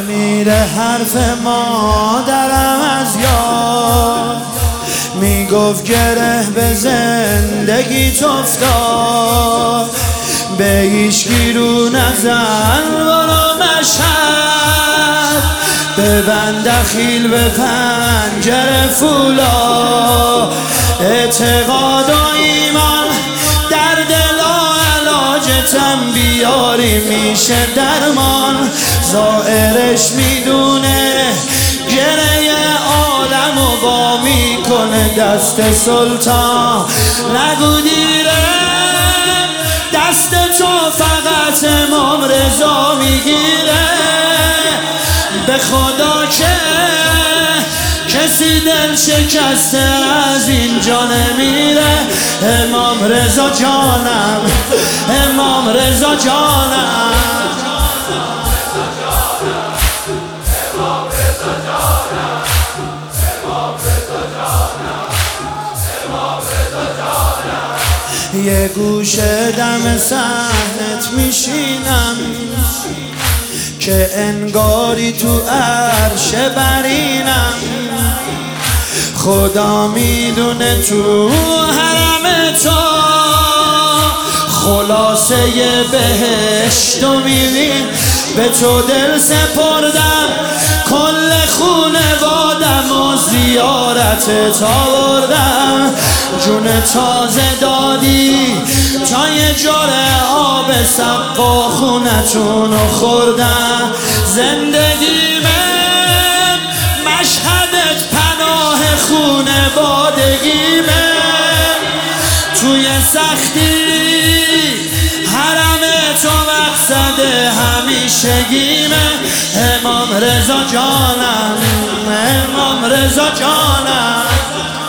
نمیره حرف مادرم از یاد، میگفت گره به زندگیت افتاد، به هیچکی رو نزن برو مشهد، ببند دخیل به پنجره فولا، اعتقاد و ایمان در دل و علاجتم بیاری میشه درمان، ظاهرش میدونه گره عالمو با میکنه دست سلطان، نگو دیره دست تو فقط امام رضا میگیره، به خدا که کسی دل شکسته از اینجا نمیره، امام رضا جانم، امام رضا جانم. یه گوشه دم صحنت میشینم که انگاری تو عرش برینم، خدا میدونه تو حرم تو خلاصه بهشتو میبین، به تو دل سپردم کل خونوادم و زیارتت آوردم، جون تازه دادی تا یه جرعه آب سقا خونتونو خوردم، زندگیمه مشهدت پناه خونوادگیمه، توی سختی حرم تو مقصد همیشگیمه، امام رضا جانم، امام رضا جانم.